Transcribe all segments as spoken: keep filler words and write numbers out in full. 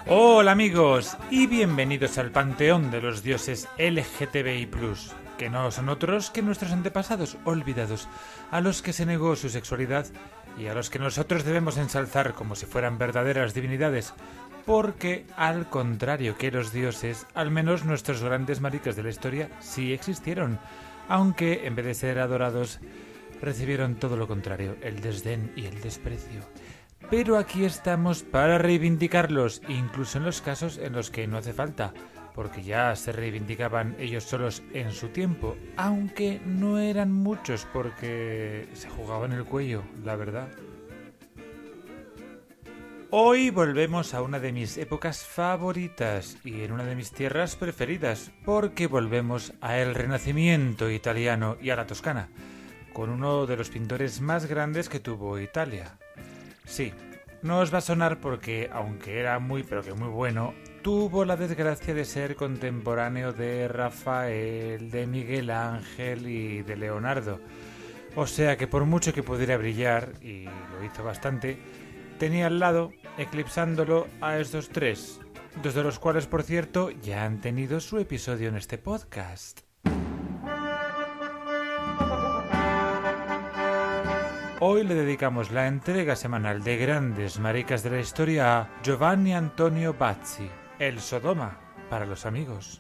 Hola amigos y bienvenidos al panteón de los dioses L G T B I plus, que no son otros que nuestros antepasados olvidados, a los que se negó su sexualidad y a los que nosotros debemos ensalzar como si fueran verdaderas divinidades, porque al contrario que los dioses, al menos nuestros grandes maricas de la historia sí existieron, aunque en vez de ser adorados recibieron todo lo contrario, el desdén y el desprecio. Pero aquí estamos para reivindicarlos, incluso en los casos en los que no hace falta, porque ya se reivindicaban ellos solos en su tiempo, aunque no eran muchos porque se jugaban el cuello, la verdad. Hoy volvemos a una de mis épocas favoritas y en una de mis tierras preferidas, porque volvemos al Renacimiento italiano y a la Toscana, con uno de los pintores más grandes que tuvo Italia. Sí, no os va a sonar porque, aunque era muy pero que muy bueno, tuvo la desgracia de ser contemporáneo de Rafael, de Miguel Ángel y de Leonardo. O sea que por mucho que pudiera brillar, y lo hizo bastante, tenía al lado, eclipsándolo, a estos tres, dos de los cuales, por cierto, ya han tenido su episodio en este podcast. Hoy le dedicamos la entrega semanal de Grandes Maricas de la Historia a Giovanni Antonio Bazzi, el Sodoma para los amigos.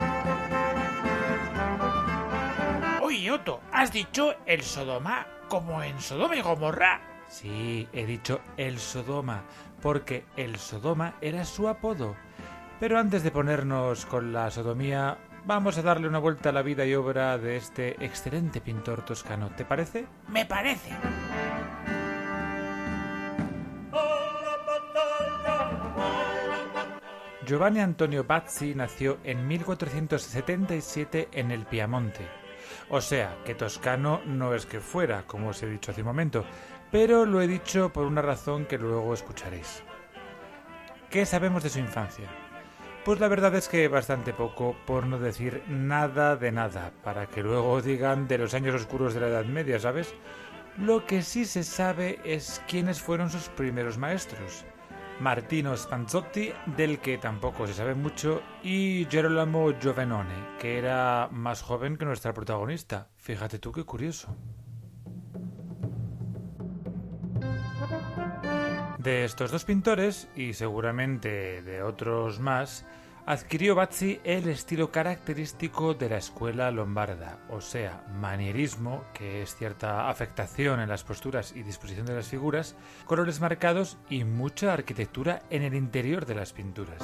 Oye, Otto, ¿has dicho el Sodoma como en Sodoma y Gomorra? Sí, he dicho el Sodoma, porque el Sodoma era su apodo. Pero antes de ponernos con la sodomía, vamos a darle una vuelta a la vida y obra de este excelente pintor toscano. ¿Te parece? Me parece. Giovanni Antonio Bazzi nació en mil cuatrocientos setenta y siete en el Piamonte. O sea, que toscano no es que fuera, como os he dicho hace un momento, pero lo he dicho por una razón que luego escucharéis. ¿Qué sabemos de su infancia? Pues la verdad es que bastante poco, por no decir nada de nada, para que luego digan de los años oscuros de la Edad Media, ¿sabes? Lo que sí se sabe es quiénes fueron sus primeros maestros. Martino Spanzotti, del que tampoco se sabe mucho, y Gerolamo Giovannone, que era más joven que nuestra protagonista. Fíjate tú qué curioso. De estos dos pintores, y seguramente de otros más, adquirió Bazzi el estilo característico de la escuela lombarda, o sea, manierismo, que es cierta afectación en las posturas y disposición de las figuras, colores marcados y mucha arquitectura en el interior de las pinturas.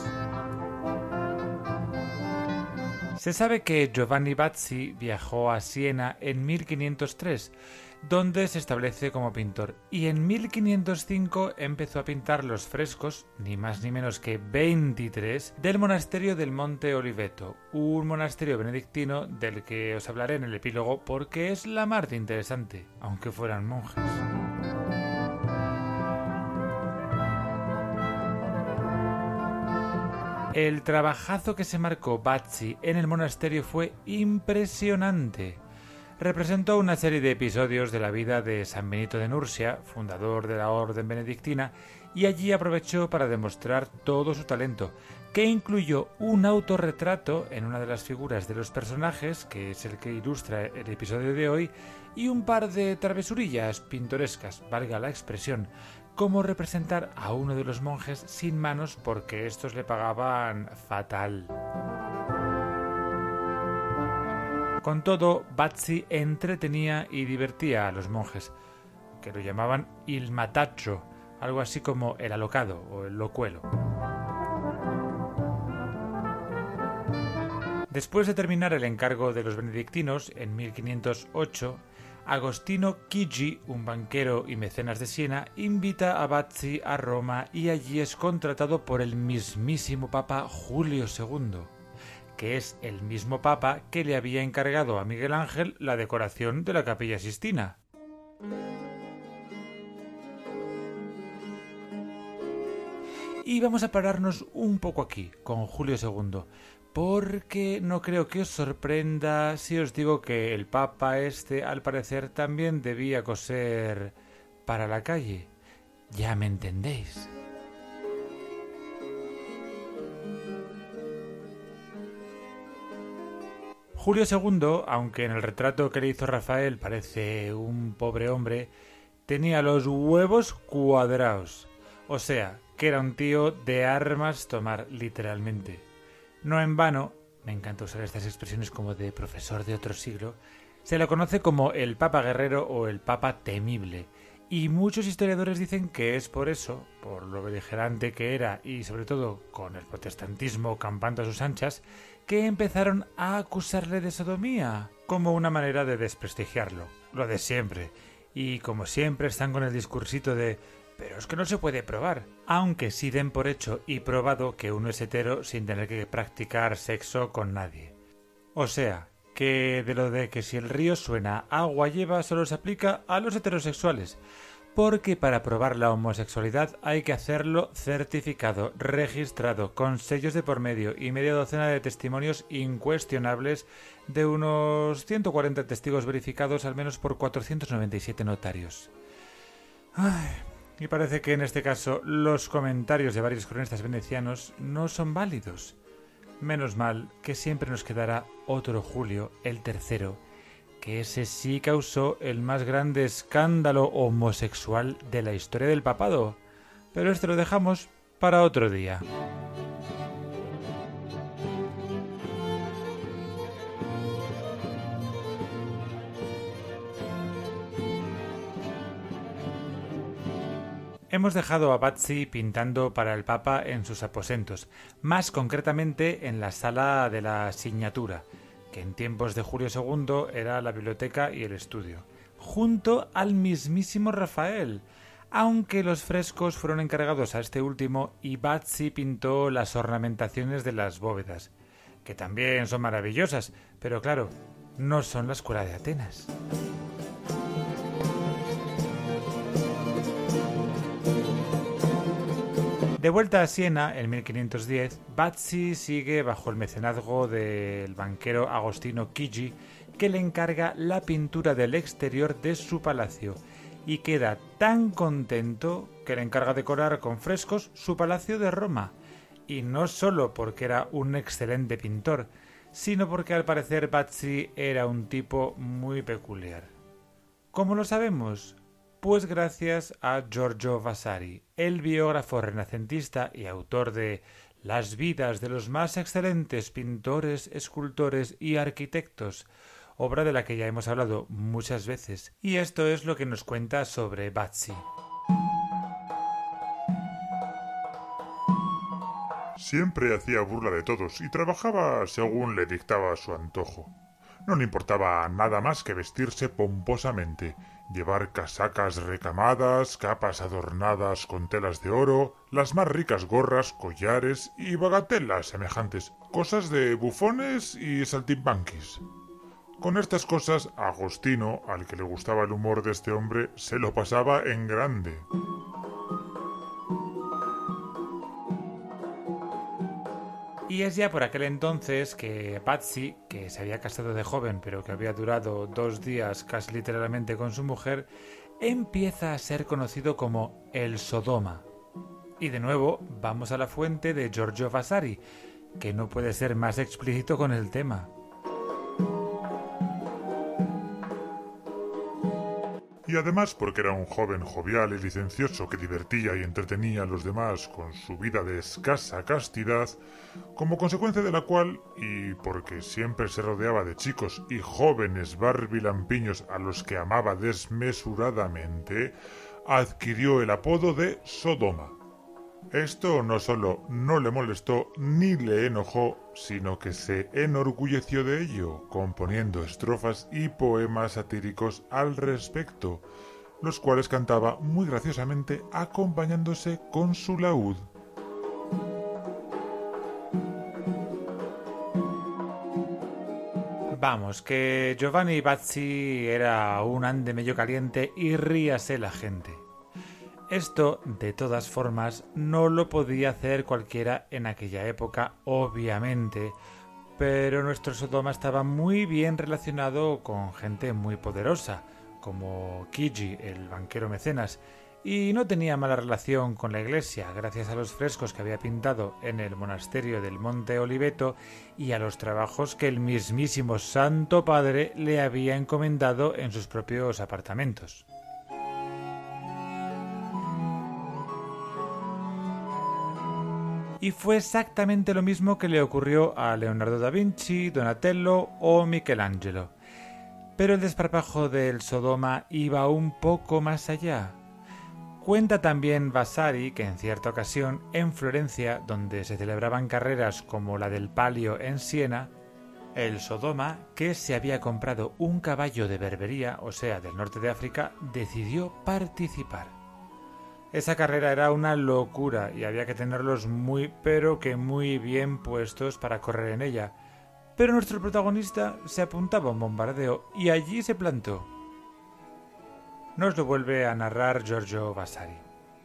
Se sabe que Giovanni Bazzi viajó a Siena en mil quinientos tres, donde se establece como pintor, y en mil quinientos cinco empezó a pintar los frescos, ni más ni menos que veintitrés, del monasterio del Monte Oliveto, un monasterio benedictino del que os hablaré en el epílogo porque es la mar de interesante, aunque fueran monjes. El trabajazo que se marcó Bazzi en el monasterio fue impresionante. Representó una serie de episodios de la vida de San Benito de Nursia, fundador de la orden benedictina, y allí aprovechó para demostrar todo su talento, que incluyó un autorretrato en una de las figuras de los personajes, que es el que ilustra el episodio de hoy, y un par de travesurillas pintorescas, valga la expresión, como representar a uno de los monjes sin manos porque estos le pagaban fatal. Con todo, Bazzi entretenía y divertía a los monjes, que lo llamaban il mataccio, algo así como el alocado o el locuelo. Después de terminar el encargo de los benedictinos, en mil quinientos ocho, Agostino Chigi, un banquero y mecenas de Siena, invita a Bazzi a Roma y allí es contratado por el mismísimo Papa Julio segundo, que es el mismo Papa que le había encargado a Miguel Ángel la decoración de la Capilla Sistina. Y vamos a pararnos un poco aquí, con Julio segundo, porque no creo que os sorprenda si os digo que el Papa este, al parecer, también debía coser para la calle. Ya me entendéis. Julio segundo, aunque en el retrato que le hizo Rafael parece un pobre hombre, tenía los huevos cuadrados. O sea, que era un tío de armas tomar, literalmente. No en vano, me encanta usar estas expresiones como de profesor de otro siglo, se lo conoce como el Papa Guerrero o el Papa Temible. Y muchos historiadores dicen que es por eso, por lo beligerante que era y sobre todo con el protestantismo campando a sus anchas, que empezaron a acusarle de sodomía, como una manera de desprestigiarlo, lo de siempre. Y como siempre están con el discursito de «pero es que no se puede probar», aunque sí den por hecho y probado que uno es hetero sin tener que practicar sexo con nadie. O sea, que de lo de que si el río suena, agua lleva solo se aplica a los heterosexuales, porque para probar la homosexualidad hay que hacerlo certificado, registrado, con sellos de por medio y media docena de testimonios incuestionables de unos ciento cuarenta testigos verificados al menos por cuatrocientos noventa y siete notarios. Ay, y parece que en este caso los comentarios de varios cronistas venecianos no son válidos. Menos mal que siempre nos quedará otro Julio, el tercero, que ese sí causó el más grande escándalo homosexual de la historia del papado. Pero esto lo dejamos para otro día. Hemos dejado a Bazzi pintando para el Papa en sus aposentos, más concretamente en la sala de la Signatura, que en tiempos de Julio segundo era la biblioteca y el estudio, junto al mismísimo Rafael, aunque los frescos fueron encargados a este último y Bazzi pintó las ornamentaciones de las bóvedas, que también son maravillosas, pero claro, no son la escuela de Atenas. De vuelta a Siena, en mil quinientos diez, Bazzi sigue bajo el mecenazgo del banquero Agostino Chigi, que le encarga la pintura del exterior de su palacio, y queda tan contento que le encarga decorar con frescos su palacio de Roma, y no solo porque era un excelente pintor, sino porque al parecer Bazzi era un tipo muy peculiar. ¿Cómo lo sabemos? Pues gracias a Giorgio Vasari, el biógrafo renacentista y autor de Las vidas de los más excelentes pintores, escultores y arquitectos, obra de la que ya hemos hablado muchas veces, y esto es lo que nos cuenta sobre Bazzi. Siempre hacía burla de todos y trabajaba según le dictaba su antojo. No le importaba nada más que vestirse pomposamente, llevar casacas recamadas, capas adornadas con telas de oro, las más ricas gorras, collares y bagatelas semejantes, cosas de bufones y saltimbanquis. Con estas cosas, Agostino, al que le gustaba el humor de este hombre, se lo pasaba en grande. Y es ya por aquel entonces que Bazzi, que se había casado de joven pero que había durado dos días casi literalmente con su mujer, empieza a ser conocido como el Sodoma. Y de nuevo vamos a la fuente de Giorgio Vasari, que no puede ser más explícito con el tema. Y además porque era un joven jovial y licencioso que divertía y entretenía a los demás con su vida de escasa castidad, como consecuencia de la cual, y porque siempre se rodeaba de chicos y jóvenes barbilampiños a los que amaba desmesuradamente, adquirió el apodo de Sodoma. Esto no solo no le molestó ni le enojó, sino que se enorgulleció de ello, componiendo estrofas y poemas satíricos al respecto, los cuales cantaba muy graciosamente acompañándose con su laúd. Vamos, que Giovanni Bazzi era un ande medio caliente y ríase la gente. Esto, de todas formas, no lo podía hacer cualquiera en aquella época, obviamente, pero nuestro Sodoma estaba muy bien relacionado con gente muy poderosa, como Chigi, el banquero mecenas, y no tenía mala relación con la iglesia gracias a los frescos que había pintado en el monasterio del Monte Oliveto y a los trabajos que el mismísimo Santo Padre le había encomendado en sus propios apartamentos. Y fue exactamente lo mismo que le ocurrió a Leonardo da Vinci, Donatello o Michelangelo. Pero el desparpajo del Sodoma iba un poco más allá. Cuenta también Vasari que en cierta ocasión, en Florencia, donde se celebraban carreras como la del Palio en Siena, el Sodoma, que se había comprado un caballo de Berbería, o sea, del norte de África, decidió participar. Esa carrera era una locura y había que tenerlos muy, pero que muy bien puestos para correr en ella. Pero nuestro protagonista se apuntaba a un bombardeo y allí se plantó. Nos lo vuelve a narrar Giorgio Vasari.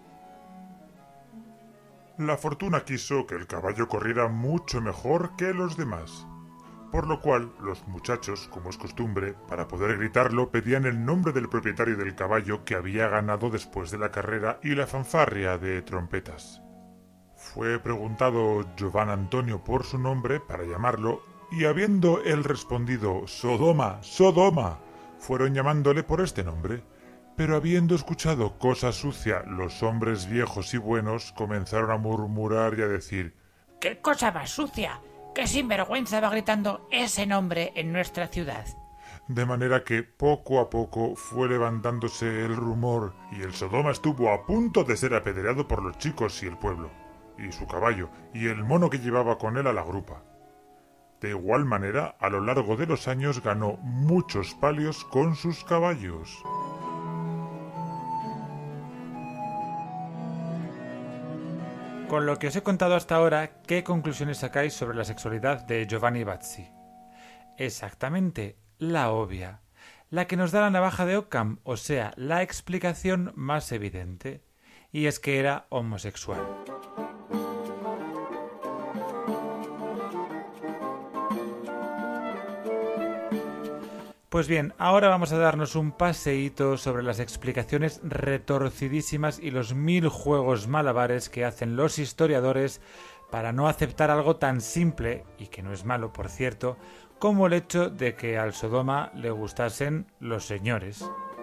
La fortuna quiso que el caballo corriera mucho mejor que los demás, por lo cual los muchachos, como es costumbre, para poder gritarlo pedían el nombre del propietario del caballo que había ganado después de la carrera y la fanfarria de trompetas. Fue preguntado Giovan Antonio por su nombre para llamarlo, y habiendo él respondido «Sodoma, Sodoma», fueron llamándole por este nombre. Pero habiendo escuchado cosa sucia, los hombres viejos y buenos comenzaron a murmurar y a decir ¿Qué cosa más sucia? ¿Qué sinvergüenza va gritando ese nombre en nuestra ciudad? De manera que poco a poco fue levantándose el rumor y el Sodoma estuvo a punto de ser apedreado por los chicos y el pueblo, y su caballo, y el mono que llevaba con él a la grupa. De igual manera, a lo largo de los años ganó muchos palios con sus caballos. Con lo que os he contado hasta ahora, ¿qué conclusiones sacáis sobre la sexualidad de Giovanni Bazzi? Exactamente, la obvia, la que nos da la navaja de Occam, o sea, la explicación más evidente, y es que era homosexual. Pues bien, ahora vamos a darnos un paseíto sobre las explicaciones retorcidísimas y los mil juegos malabares que hacen los historiadores para no aceptar algo tan simple, y que no es malo, por cierto, como el hecho de que al Sodoma le gustasen los señores.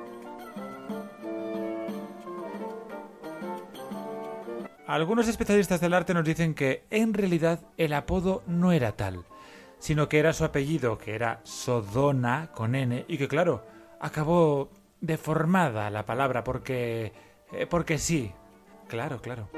Algunos especialistas del arte nos dicen que, en realidad, el apodo no era tal, sino que era su apellido, que era Sodona, con N, y que, claro, acabó deformada la palabra porque... Eh, porque sí. Claro, claro.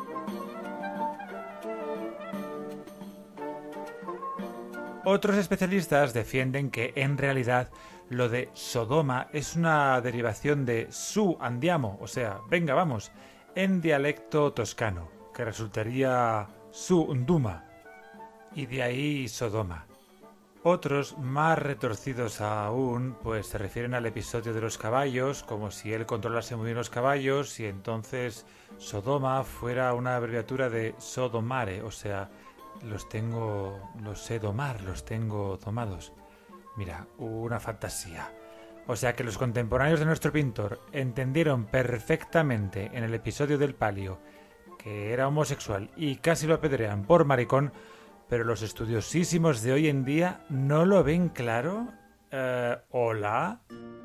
Otros especialistas defienden que, en realidad, lo de Sodoma es una derivación de su andiamo, o sea, venga, vamos, en dialecto toscano, que resultaría su unduma, y de ahí Sodoma. Otros, más retorcidos aún, pues se refieren al episodio de los caballos, como si él controlase muy bien los caballos y entonces Sodoma fuera una abreviatura de sodomare, o sea, los tengo, los sé domar, los tengo domados. Mira, una fantasía. O sea que los contemporáneos de nuestro pintor entendieron perfectamente en el episodio del Palio que era homosexual y casi lo apedrean por maricón, pero los estudiosísimos de hoy en día no lo ven claro. Eh, ¿Hola?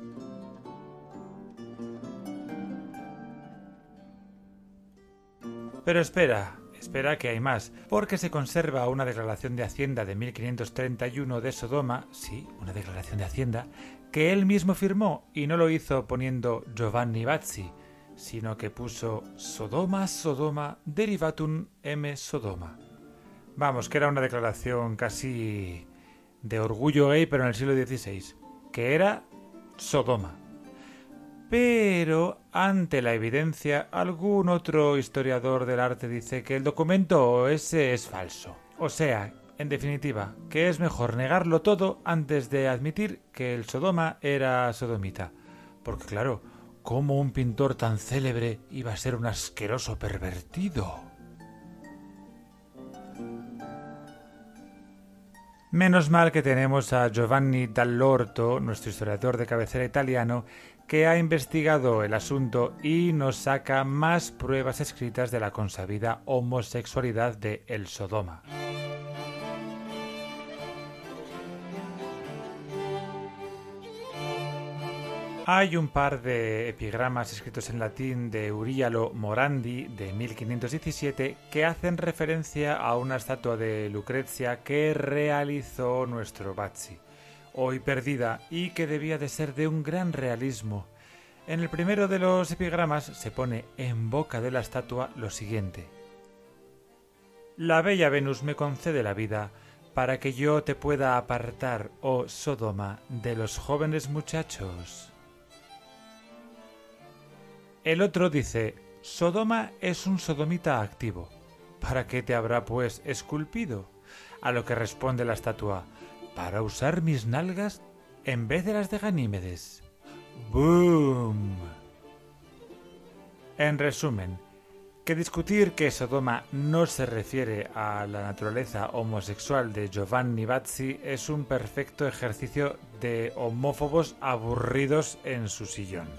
Pero espera, espera que hay más, porque se conserva una declaración de Hacienda de mil quinientos treinta y uno de Sodoma, sí, una declaración de Hacienda, que él mismo firmó y no lo hizo poniendo Giovanni Bazzi, sino que puso Sodoma, Sodoma, derivatum M. Sodoma. Vamos, que era una declaración casi de orgullo gay, pero en el siglo dieciséis, que era Sodoma. Pero, ante la evidencia, algún otro historiador del arte dice que el documento ese es falso. O sea, en definitiva, que es mejor negarlo todo antes de admitir que el Sodoma era sodomita. Porque claro, ¿cómo un pintor tan célebre iba a ser un asqueroso pervertido? Menos mal que tenemos a Giovanni Dall'Orto, nuestro historiador de cabecera italiano, que ha investigado el asunto y nos saca más pruebas escritas de la consabida homosexualidad de El Sodoma. Hay un par de epigramas escritos en latín de Urialo Morandi de mil quinientos diecisiete que hacen referencia a una estatua de Lucrecia que realizó nuestro Bazzi, hoy perdida y que debía de ser de un gran realismo. En el primero de los epigramas se pone en boca de la estatua lo siguiente: La bella Venus me concede la vida para que yo te pueda apartar, oh Sodoma, de los jóvenes muchachos. El otro dice: Sodoma es un sodomita activo. ¿Para qué te habrá pues esculpido? A lo que responde la estatua: para usar mis nalgas en vez de las de Ganímedes. ¡Boom! En resumen, que discutir que Sodoma no se refiere a la naturaleza homosexual de Giovanni Bazzi es un perfecto ejercicio de homófobos aburridos en su sillón.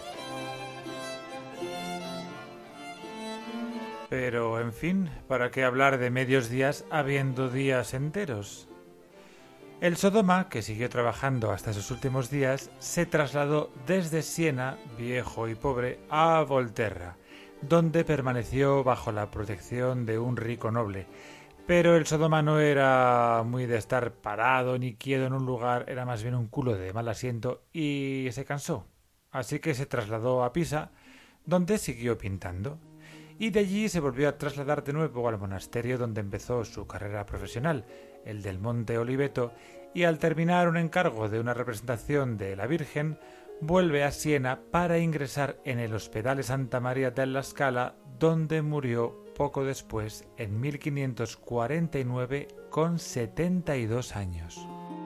Pero, en fin, ¿para qué hablar de medios días habiendo días enteros? El Sodoma, que siguió trabajando hasta sus últimos días, se trasladó desde Siena, viejo y pobre, a Volterra, donde permaneció bajo la protección de un rico noble. Pero el Sodoma no era muy de estar parado ni quieto en un lugar, era más bien un culo de mal asiento y se cansó. Así que se trasladó a Pisa, donde siguió pintando. Y de allí se volvió a trasladar de nuevo al monasterio donde empezó su carrera profesional, el del Monte Oliveto, y al terminar un encargo de una representación de la Virgen, vuelve a Siena para ingresar en el Hospedale Santa Maria della Scala, donde murió poco después, en mil quinientos cuarenta y nueve, con setenta y dos años.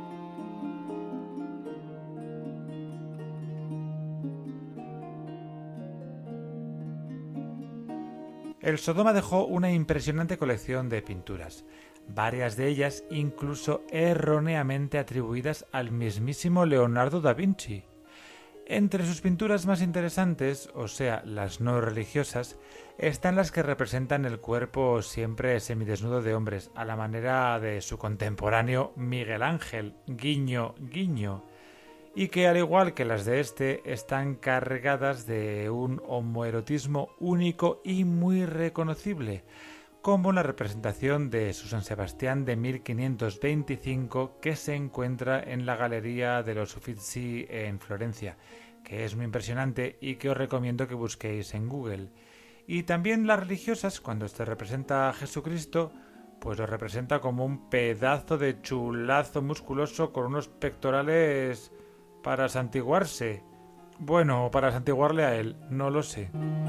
El Sodoma dejó una impresionante colección de pinturas, varias de ellas incluso erróneamente atribuidas al mismísimo Leonardo da Vinci. Entre sus pinturas más interesantes, o sea, las no religiosas, están las que representan el cuerpo siempre semidesnudo de hombres, a la manera de su contemporáneo Miguel Ángel, guiño, guiño, y que al igual que las de este están cargadas de un homoerotismo único y muy reconocible, como la representación de su San Sebastián de mil quinientos veinticinco que se encuentra en la Galería de los Uffizi en Florencia, que es muy impresionante y que os recomiendo que busquéis en Google. Y también las religiosas, cuando se representa a Jesucristo, pues lo representa como un pedazo de chulazo musculoso con unos pectorales para santiguarse. Bueno, para santiguarle a él, no lo sé.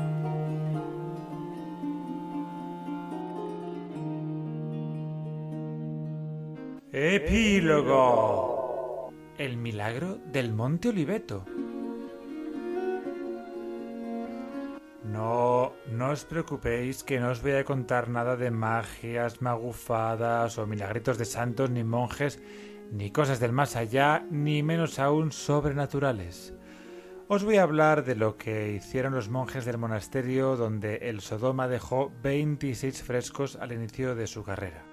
Epílogo. El milagro del Monte Oliveto. No, no os preocupéis que no os voy a contar nada de magias, magufadas o milagritos de santos ni monjes, ni cosas del más allá, ni menos aún sobrenaturales. Os voy a hablar de lo que hicieron los monjes del monasterio donde el Sodoma dejó veintiséis frescos al inicio de su carrera.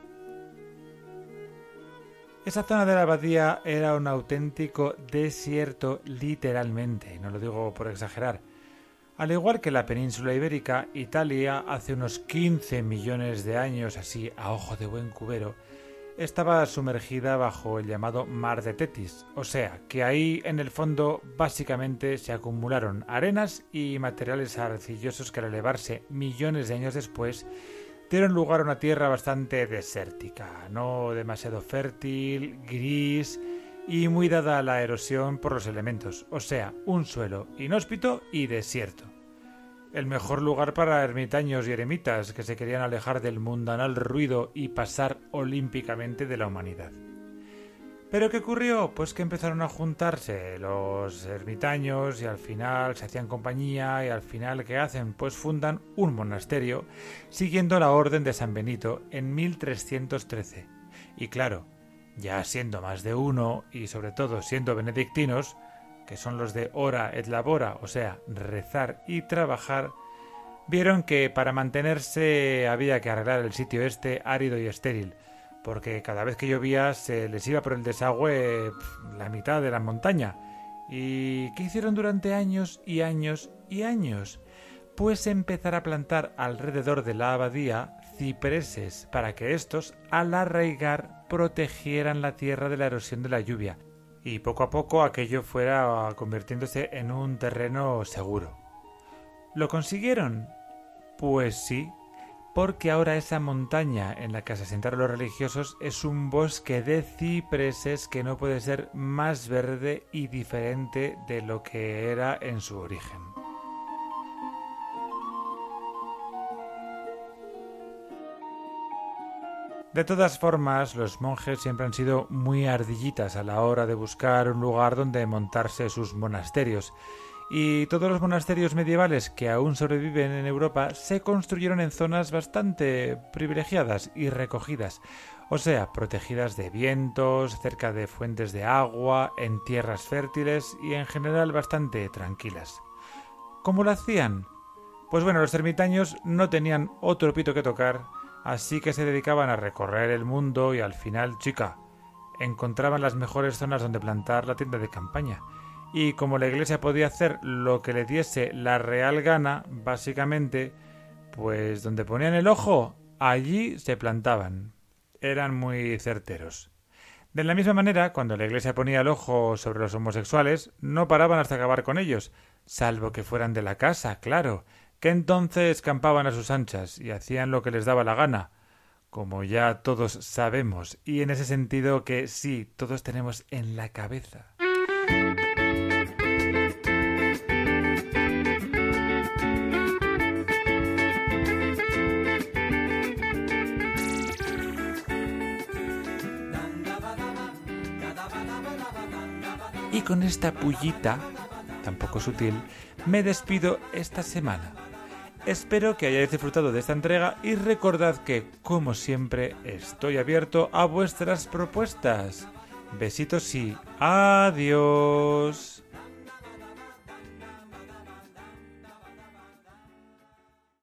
Esa zona de la abadía era un auténtico desierto literalmente, no lo digo por exagerar. Al igual que la península ibérica, Italia hace unos quince millones de años, así a ojo de buen cubero, estaba sumergida bajo el llamado Mar de Tetis, o sea, que ahí en el fondo básicamente se acumularon arenas y materiales arcillosos que al elevarse millones de años después dieron lugar a una tierra bastante desértica, no demasiado fértil, gris y muy dada a la erosión por los elementos, o sea, un suelo inhóspito y desierto. El mejor lugar para ermitaños y eremitas que se querían alejar del mundanal ruido y pasar olímpicamente de la humanidad. ¿Pero qué ocurrió? Pues que empezaron a juntarse los ermitaños y al final se hacían compañía y al final ¿qué hacen? Pues fundan un monasterio siguiendo la orden de San Benito en mil trescientos trece. Y claro, ya siendo más de uno y sobre todo siendo benedictinos, que son los de ora et labora, o sea, rezar y trabajar, vieron que para mantenerse había que arreglar el sitio este árido y estéril, porque cada vez que llovía se les iba por el desagüe pf, la mitad de la montaña. ¿Y qué hicieron durante años y años y años? Pues empezar a plantar alrededor de la abadía cipreses para que estos, al arraigar, protegieran la tierra de la erosión de la lluvia y poco a poco aquello fuera convirtiéndose en un terreno seguro. ¿Lo consiguieron? Pues sí, porque ahora esa montaña en la que se asentaron los religiosos es un bosque de cipreses que no puede ser más verde y diferente de lo que era en su origen. De todas formas, los monjes siempre han sido muy ardillitas a la hora de buscar un lugar donde montarse sus monasterios, y todos los monasterios medievales que aún sobreviven en Europa se construyeron en zonas bastante privilegiadas y recogidas, o sea, protegidas de vientos, cerca de fuentes de agua, en tierras fértiles y en general bastante tranquilas. ¿Cómo lo hacían? Pues bueno, los ermitaños no tenían otro pito que tocar, así que se dedicaban a recorrer el mundo y al final, chica, encontraban las mejores zonas donde plantar la tienda de campaña. Y como la iglesia podía hacer lo que le diese la real gana, básicamente, pues donde ponían el ojo, allí se plantaban. Eran muy certeros. De la misma manera, cuando la iglesia ponía el ojo sobre los homosexuales, no paraban hasta acabar con ellos, salvo que fueran de la casa, claro, que entonces campaban a sus anchas y hacían lo que les daba la gana, como ya todos sabemos, y en ese sentido que sí, todos tenemos en la cabeza. Y con esta pullita, tan poco sutil, me despido esta semana. Espero que hayáis disfrutado de esta entrega y recordad que, como siempre, estoy abierto a vuestras propuestas. Besitos y adiós.